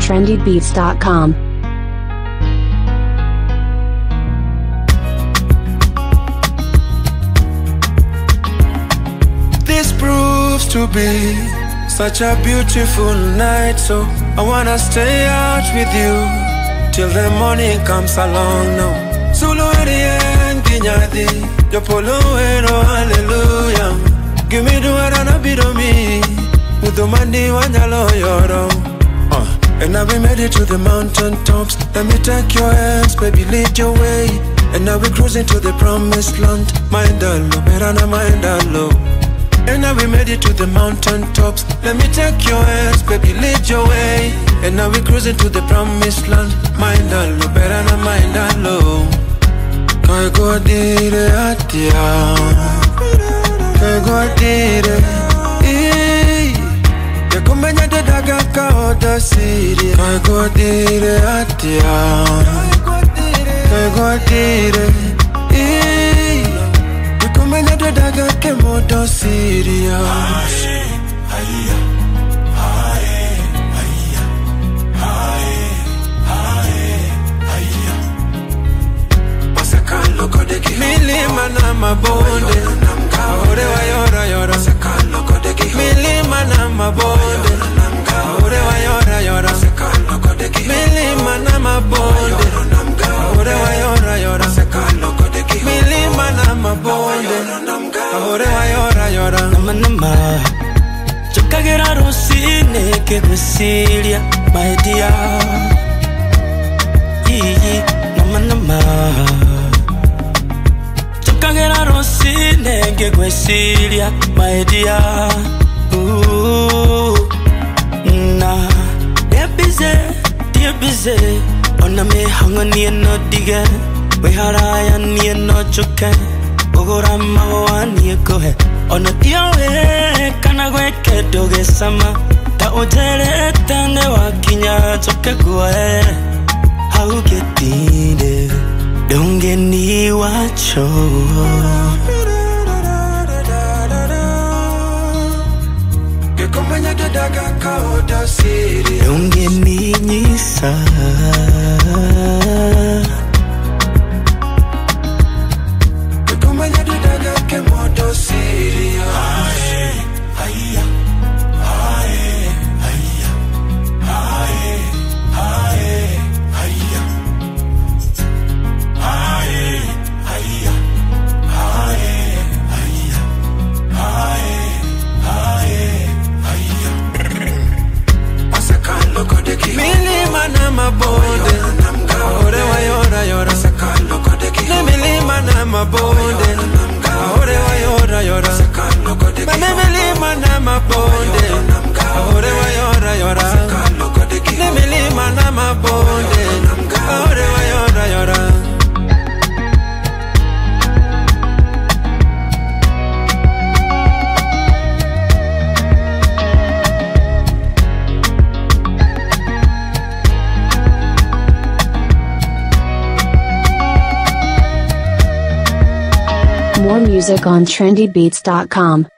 trendybeats.com. This proves to be such a beautiful night, so I wanna stay out with you till the morning comes along now. Sulu and Ginyadi, your polo hallelujah. Give me the one and a bit of me with the money one yoro. And now we made it to the mountain tops. Let me take your hands, baby, lead your way. And now we cruising to the promised land. Mind alone, better not mind alone. And now we made it to the mountain tops. Let me take your hands, baby, lead your way. And now we cruising to the promised land. Mind alone, better not mind alone. Kai go dire atia, kai go dire. Ya kumenya de daga ka oda siri. Kai go dire atia, kai go dire. Ya kumenya de daga ke modo siri. Milima na mabonde, ore wa yora yora. Milima na mabonde, ore wa yora yora. Milima na mabonde, ore wa yora yora. Milima na mabonde, ore wa yora yora. Nama nama, chukagera rosine ke besilia, my dear. Nama nama. Kagera rosine ngegwesilia my dear. Na dear busy ona me hangani no dige we haraya ni no chuke ogora mawani kohe ona tiawe kana gwe kedoge sama ta otere tane wakinya chuke gwe how get in don't get ni wacho. Don't get me nisa. Milima na mabonde, ore wa yora yora. Milima na mabonde, ore wa yora yora. Milima na mabonde, ore wa yora yora. Milima na mabonde, ore wa yora yora. More music on trendybeats.com.